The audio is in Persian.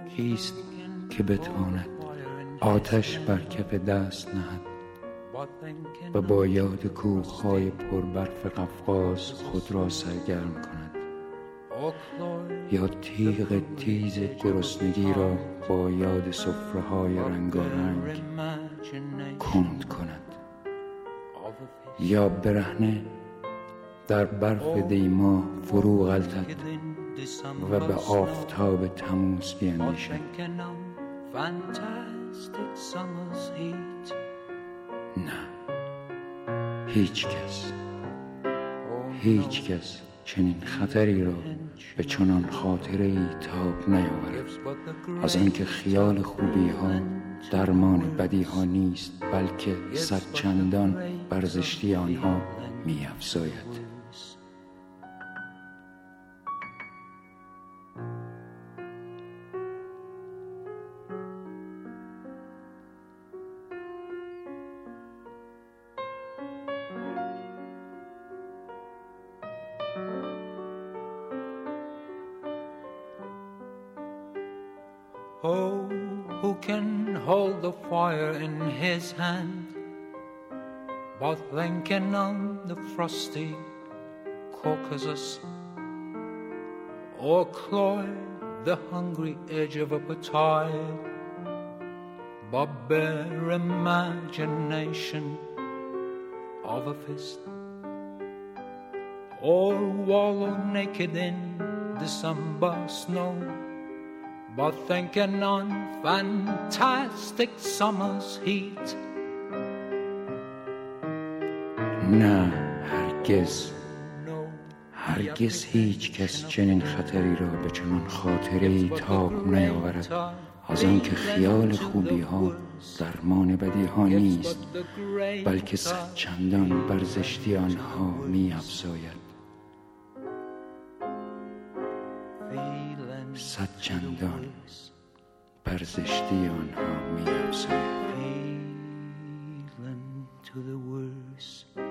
کیست که بتواند آتش بر کف دست نهد و با یاد کوه‌های پربرف قفقاز خود را سرگرم کند، یا تیغ تیز گرسنگی را با یاد سفره‌های رنگارنگ کند کند، یا برهنه در برف دیما فرو غلطد و به آفتاب تموز بیندیشد. نه، هیچ کس چنین خطری را به چنان خاطره‌ای تاب نیاورد، از آنکه خیال خوبی ها درمان بدی ها نیست، بلکه صد چندان بر زشتی آنها می افزاید. Oh, who can hold the fire in his hand, but thinking on the frosty Caucasus, or cloy the hungry edge of a tide, but bare imagination of a fist, or wallow naked in December snow, but thinking on fantastic summer's heat. نه، هرگز هیچ کس چنین خطری را به چنان خاطره‌ای تاب نیاورد، از آنکه خیال خوبی ها درمان بدی ها نیست، بلکه صد چندان بر زشتی آنها می افزاید. صد چندان بر زشتی آنها می افزاید. Feeling to the worst.